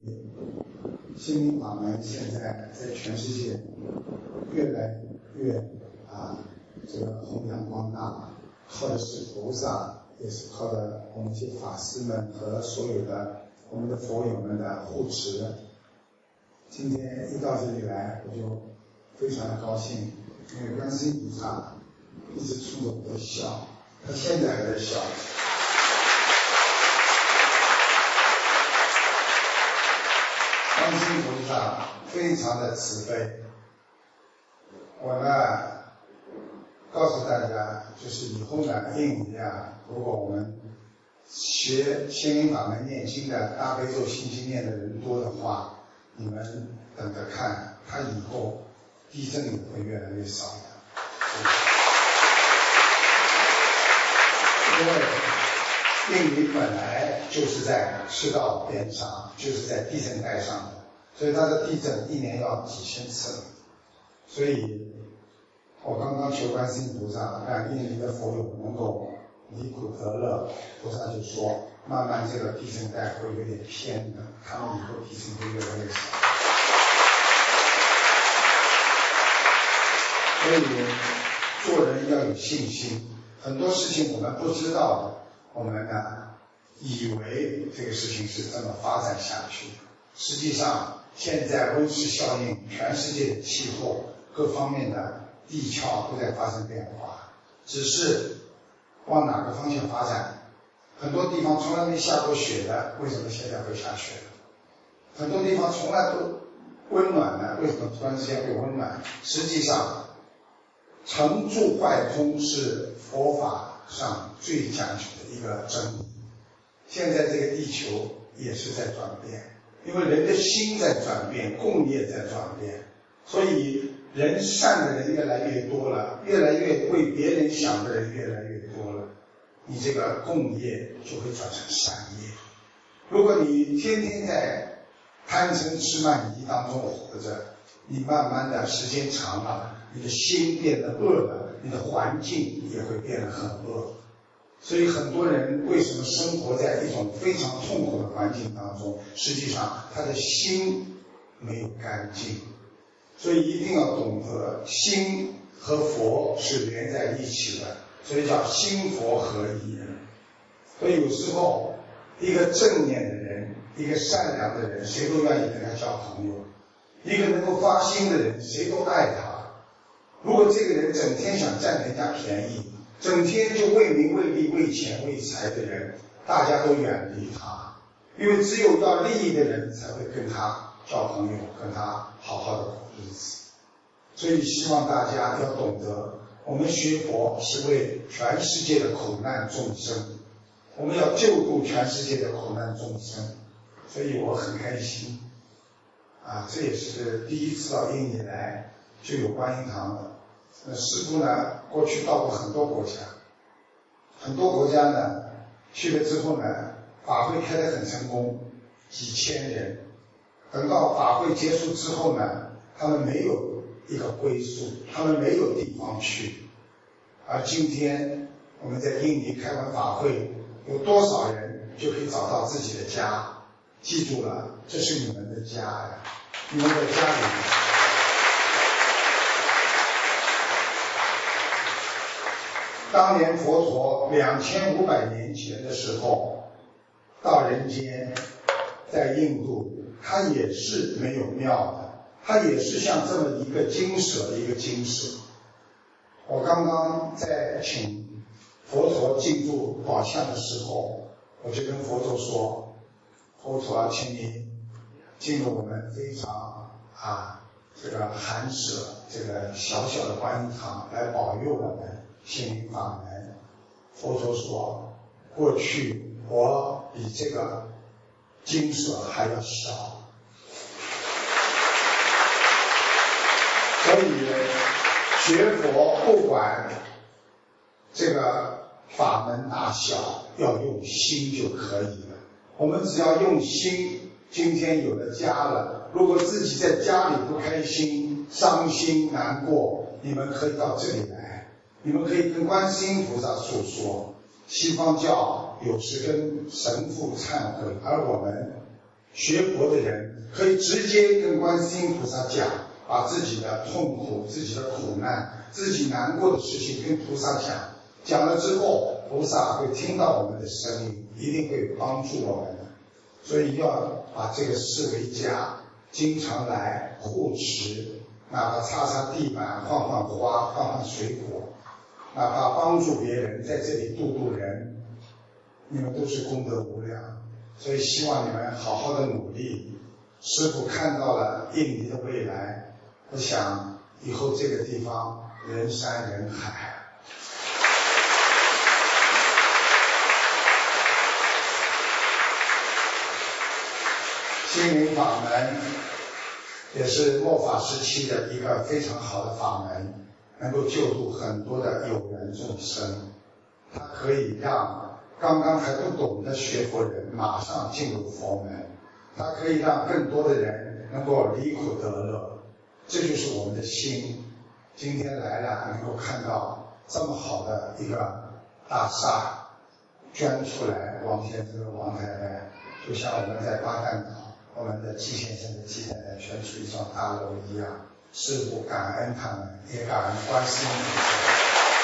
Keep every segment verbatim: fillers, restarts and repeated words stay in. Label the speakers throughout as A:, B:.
A: 心灵法门现在在全世界越来越啊这个弘扬光大，靠的是菩萨，也是靠的我们这些法师们和所有的我们的佛友们的护持。今天一到这里来，我就非常的高兴，因为观世音菩萨一直冲着我笑，他现在还在笑。观世音菩萨非常的慈悲，我呢告诉大家，就是以后呢，印尼啊，如果我们学心灵法门念经的大悲咒心经念的人多的话，你们等着看，他以后地震也会越来越少的。因为印尼本来就是在赤道边上，就是在地震带上的，所以它的地震一年要几千次。所以我刚刚求观世音菩萨让印尼的佛友能够离苦得乐，菩萨就说慢慢这个地震带会有点偏的，他们以后地震会越来越少。所以做人要有信心，很多事情我们不知道的，我们呢以为这个事情是这么发展下去，实际上现在温室效应，全世界的气候各方面的地壳都在发生变化，只是往哪个方向发展。很多地方从来没下过雪的，为什么现在会下雪？很多地方从来都温暖的，为什么突然之间会温暖？实际上成住坏空是佛法上最讲究的一个真理。现在这个地球也是在转变，因为人的心在转变，共业在转变，所以人善的人越来越多了，越来越为别人想的人越来越多了，你这个共业就会转成善业。如果你天天在贪嗔痴慢疑当中活着，你慢慢的时间长了，你的心变得恶了，你的环境也会变得很恶。所以很多人为什么生活在一种非常痛苦的环境当中，实际上他的心没有干净。所以一定要懂得心和佛是连在一起的，所以叫心佛合一。所以有时候一个正念的人，一个善良的人，谁都愿意跟他交朋友，一个能够发心的人，谁都爱他。如果这个人整天想占人家便宜，整天就为名为利为钱为财的人，大家都远离他，因为只有要利益的人才会跟他交朋友，跟他好好的过日子。所以希望大家要懂得，我们学佛是为全世界的苦难众生，我们要救度全世界的苦难众生。所以我很开心啊，这也是第一次到印尼来就有观音堂的。那师父呢，过去到过很多国家，很多国家呢去了之后呢，法会开得很成功，几千人。等到法会结束之后呢，他们没有一个归宿，他们没有地方去。而今天我们在印尼开完法会，有多少人就可以找到自己的家？记住了，这是你们的家呀，你们的家里。当年佛陀两千五百年前的时候到人间，在印度，他也是没有庙的，他也是像这么一个精舍一个精舍。我刚刚在请佛陀进入宝相的时候，我就跟佛陀说，佛陀请你进入我们非常啊这个寒舍这个小小的观音堂，来保佑我们心灵法门。佛陀说，过去我比这个精舍还要小，所以学佛不管这个法门大小，要用心就可以了。我们只要用心，今天有了家了，如果自己在家里不开心、伤心、难过，你们可以到这里来，你们可以跟观世音菩萨诉说。西方教有时跟神父忏悔，而我们学佛的人可以直接跟观世音菩萨讲，把自己的痛苦、自己的苦难、自己难过的事情跟菩萨讲，讲了之后，菩萨会听到我们的声音，一定会帮助我们的。所以要把这个视为家，经常来护持，哪怕擦擦地板、换换花、换换水果，哪怕帮助别人，在这里度度人，你们都是功德无量。所以希望你们好好的努力。师父看到了印尼的未来，我想以后这个地方人山人海。心灵法门也是末法时期的一个非常好的法门，能够救度很多的有缘众生。它可以让刚刚还不懂的学佛人马上进入佛门，它可以让更多的人能够离苦得乐。这就是我们的心。今天来了，能够看到这么好的一个大厦捐出来，王先生、王太太，就像我们在巴旦岛，我们的季先生的季太太捐出一幢大楼一样。师父感恩他们，也感恩观世音菩萨。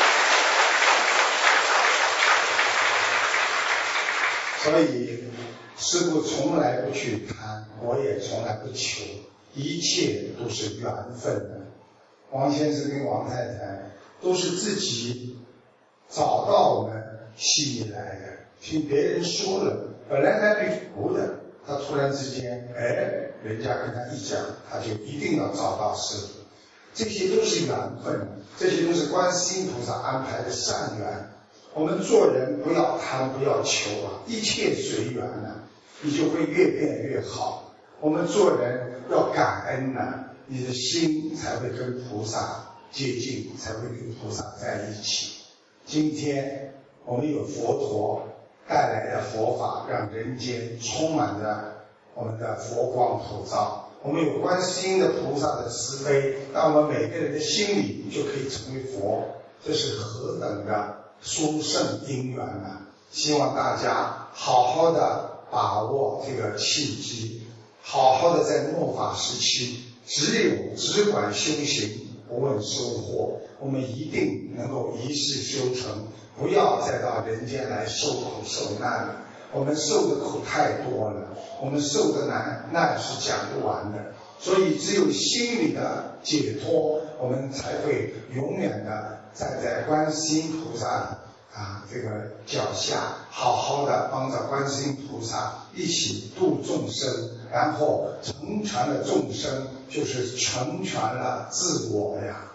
A: 所以师父从来不去贪，我也从来不求，一切都是缘分的。王先生跟王太太都是自己找到我们悉尼来的，听别人说了，本来来被服的，他突然之间，哎，人家跟他一讲，他就一定要找到师父。这些都是缘分，这些都是观世音菩萨安排的善缘。我们做人不要贪，不要求啊，一切随缘啊，你就会越变越好。我们做人要感恩啊，你的心才会跟菩萨接近，才会跟菩萨在一起。今天我们有佛陀带来的佛法，让人间充满着我们的佛光普照。我们有观世音的菩萨的慈悲，让我们每个人的心里就可以成为佛，这是何等的殊胜因缘啊！希望大家好好的把握这个契机，好好的在末法时期，只有只管修行，不问收获，我们一定能够一世修成，不要再到人间来受苦受难了。我们受的苦太多了，我们受的难难是讲不完的，所以只有心里的解脱，我们才会永远的站在观世音菩萨啊这个脚下，好好的帮着观世音菩萨一起度众生，然后成全了众生，就是成全了自我呀。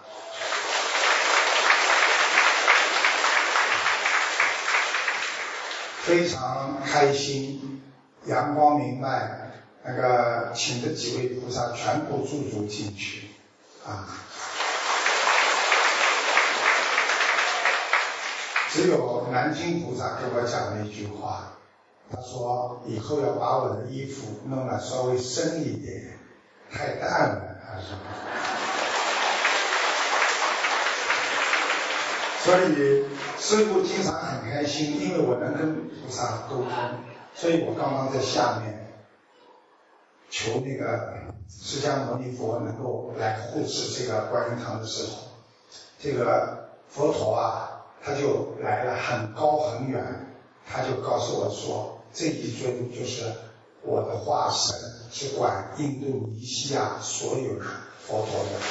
A: 非常开心，阳光明媚，那个请的几位菩萨全部驻足进去啊。只有南京菩萨跟我讲了一句话，他说以后要把我的衣服弄得稍微深一点，太淡了，他说。所以师父经常很开心，因为我能跟菩萨沟通，所以我刚刚在下面求那个释迦牟尼佛能够来护持这个观音堂的时候，这个佛陀啊，他就来了，很高很远，他就告诉我说，这一尊就是我的化身，是管印度尼西亚所有的佛陀的。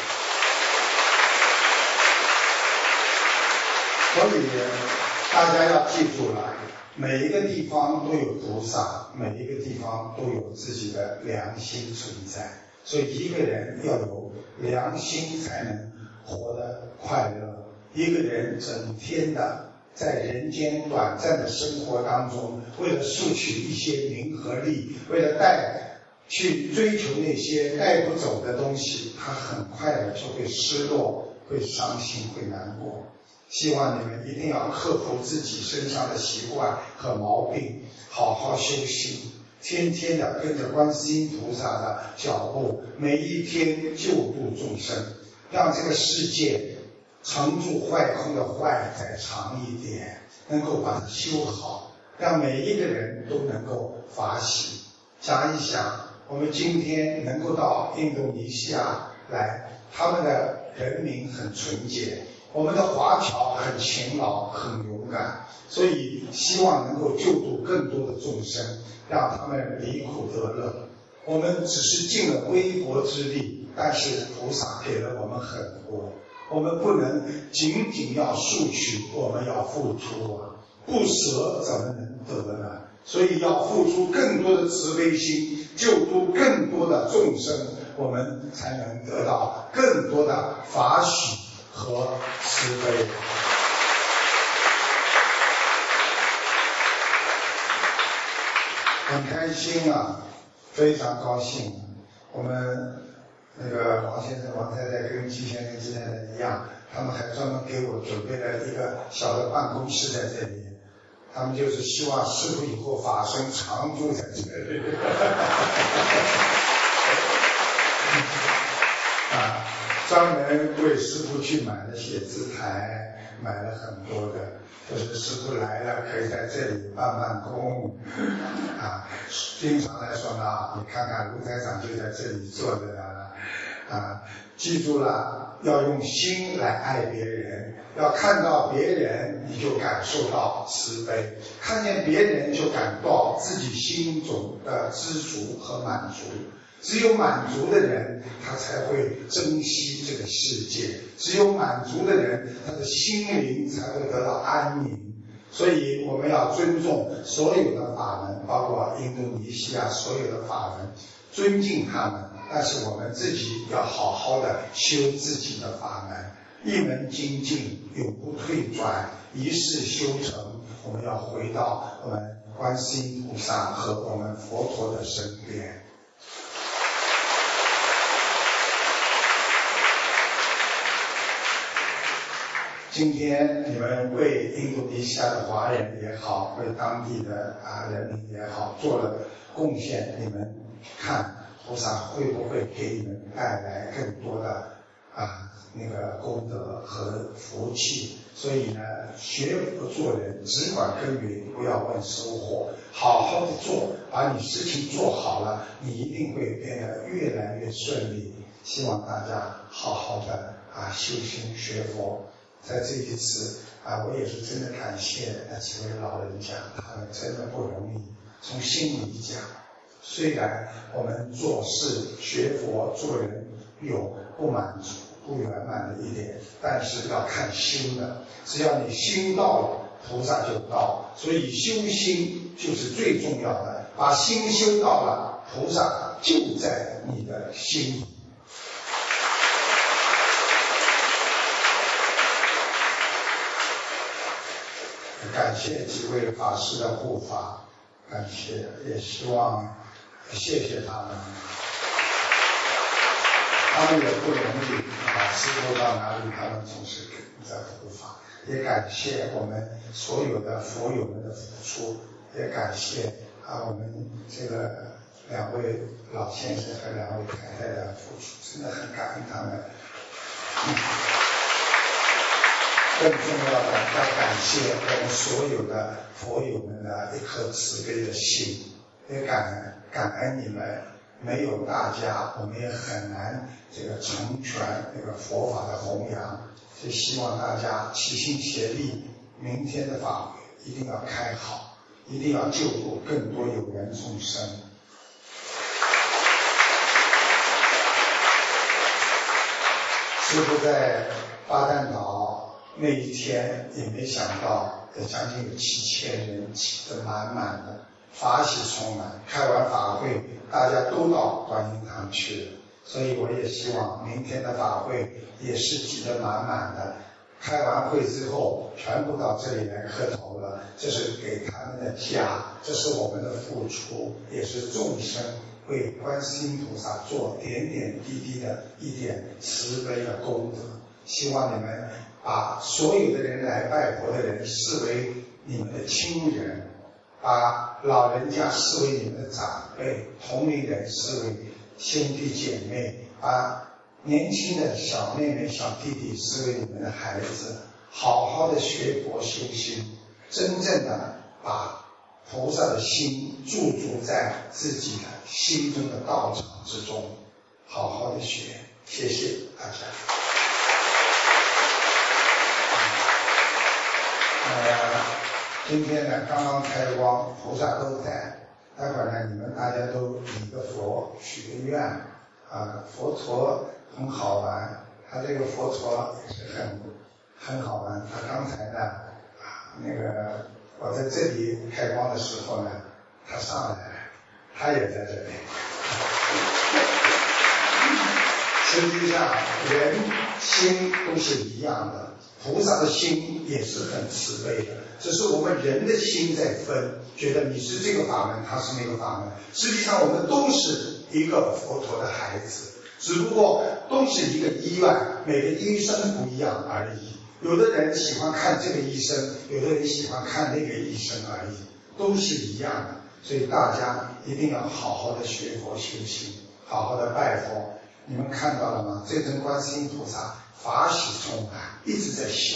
A: 所以大家要记住了，每一个地方都有菩萨，每一个地方都有自己的良心存在。所以一个人要有良心才能活得快乐。一个人整天的在人间短暂的生活当中，为了索取一些名和利，为了带去追求那些带不走的东西，他很快的就会失落，会伤心，会难过。希望你们一定要克服自己身上的习惯和毛病，好好修行，天天的跟着观世音菩萨的脚步，每一天救度众生，让这个世界成住坏空的坏再长一点，能够把它修好，让每一个人都能够法喜。 想一想，我们今天能够到印度尼西亚来，他们的人民很纯洁，我们的华侨很勤劳很勇敢，所以希望能够救度更多的众生，让他们离苦得乐。我们只是尽了微薄之力，但是菩萨给了我们很多，我们不能仅仅要索取，我们要付出啊！不舍怎么能得呢？所以要付出更多的慈悲心，救度更多的众生，我们才能得到更多的法喜和慈悲。很开心啊，非常高兴。我们那个王先生、王太太跟季先生、季太太一样，他们还专门给我准备了一个小的办公室在这里。他们就是希望师父以后法身常住在这里。啊，专门为师父去买了写字台，买了很多的，就是师父来了可以在这里办办公。啊，经常来说呢，你看看卢台长就在这里坐着呢。啊，记住了，要用心来爱别人，要看到别人你就感受到慈悲，看见别人就感到自己心中的知足和满足。只有满足的人，他才会珍惜这个世界，只有满足的人，他的心灵才会得到安宁。所以我们要尊重所有的法门，包括印度尼西亚所有的法门，尊敬他们，但是我们自己要好好的修自己的法门，一门精进，永不退转，一世修成。我们要回到我们观世音菩萨和我们佛陀的身边。今天你们为印度尼西亚的华人也好，为当地的啊人民也好做了贡献，你们看菩萨会不会给你们带来更多的啊那个功德和福气？所以呢，学佛做人只管耕耘，不要问收获，好好的做，把你事情做好了，你一定会变得越来越顺利。希望大家好好的啊修行学佛。在这一次啊，我也是真的感谢那几位老人家，他们真的不容易。从心里讲，虽然我们做事学佛做人有不满足不圆满的一点，但是要看心的，只要你心到了，菩萨就到。所以修心就是最重要的，把心修到了，菩萨就在你的心里。感谢几位法师的护法，感谢，也希望谢谢他们，他们也不容易啊，师父到哪里他们总是在护法。也感谢我们所有的佛友们的付出，也感谢啊我们这个两位老先生和两位太太的付出，真的很感恩他们。嗯更重要的要感谢我们所有的佛友们的一颗慈悲的心，也感感恩你们，没有大家我们也很难这个成全这个佛法的弘扬，所以希望大家齐心协力，明天的法会一定要开好，一定要救度更多有缘众生。师父在巴旦岛那一天也没想到，有将近有七千人挤得满满的，法喜充满。开完法会，大家都到观音堂去了，所以我也希望明天的法会也是挤得满满的。开完会之后，全部到这里来磕头了，这是给他们的家，这是我们的付出，也是众生为观世音菩萨做点点滴滴的一点慈悲的功德。希望你们把所有的人来拜佛的人视为你们的亲人，把老人家视为你们的长辈，同龄人视为兄弟姐妹，把年轻的小妹妹小弟弟视为你们的孩子，好好的学佛修心，真正的把菩萨的心驻足在自己的心中的道场之中，好好的学。谢谢大家。呃，今天呢刚刚开光，菩萨都在，待会儿呢你们大家都礼个佛，许个愿啊。佛陀很好玩，他这个佛陀也是很很好玩。他刚才呢啊那个我在这里开光的时候呢，他上来了，他也在这里。实际上人心都是一样的，菩萨的心也是很慈悲的，只是我们人的心在分，觉得你是这个法门，他是那个法门。实际上我们都是一个佛陀的孩子，只不过都是一个医院，每个医生不一样而已。有的人喜欢看这个医生，有的人喜欢看那个医生而已，都是一样的。所以大家一定要好好的学佛修行，好好的拜佛。你们看到了吗？这尊观世音菩萨法喜充满，一直在笑。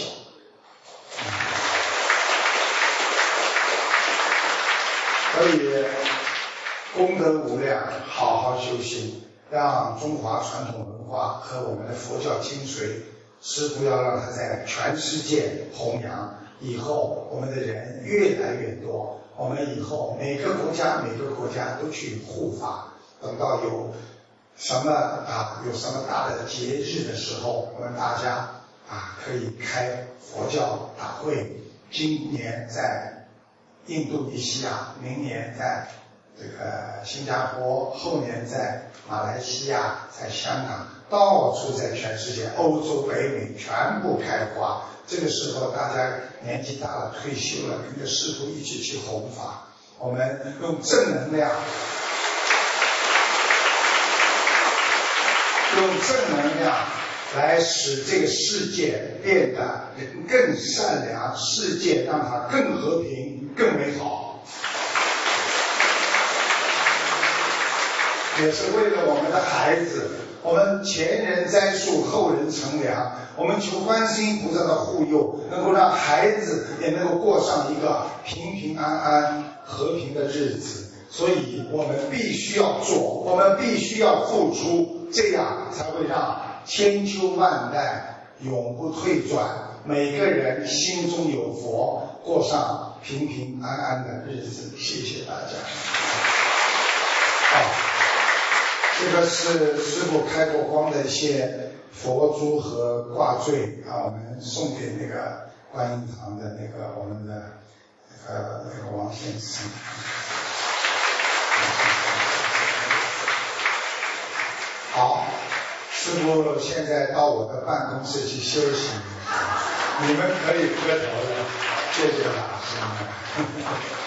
A: 所以功德无量，好好修行，让中华传统文化和我们的佛教精髓，师父要让它在全世界弘扬。以后我们的人越来越多，我们以后每个国家每个国家都去护法，等到有什么啊，有什么大的节日的时候，我们大家啊可以开佛教大会。今年在印度尼西亚，明年在这个新加坡，后年在马来西亚，在香港，到处在全世界，欧洲、北美全部开花。这个时候大家年纪大了，退休了，跟着师父一起去弘法。我们用正能量。用正能量来使这个世界变得人更善良，世界让它更和平、更美好，也是为了我们的孩子。我们前人栽树，后人乘凉。我们求观世音菩萨的护佑，能够让孩子也能够过上一个平平安安、和平的日子。所以我们必须要做，我们必须要付出，这样才会让千秋万代永不退转，每个人心中有佛，过上平平安安的日子。谢谢大家。好，这个是师父开过光的一些佛珠和挂坠啊，我们送给那个观音堂的那个我们的呃那个王先生。好，师父现在到我的办公室去休息，你们可以磕头了，谢谢老师们。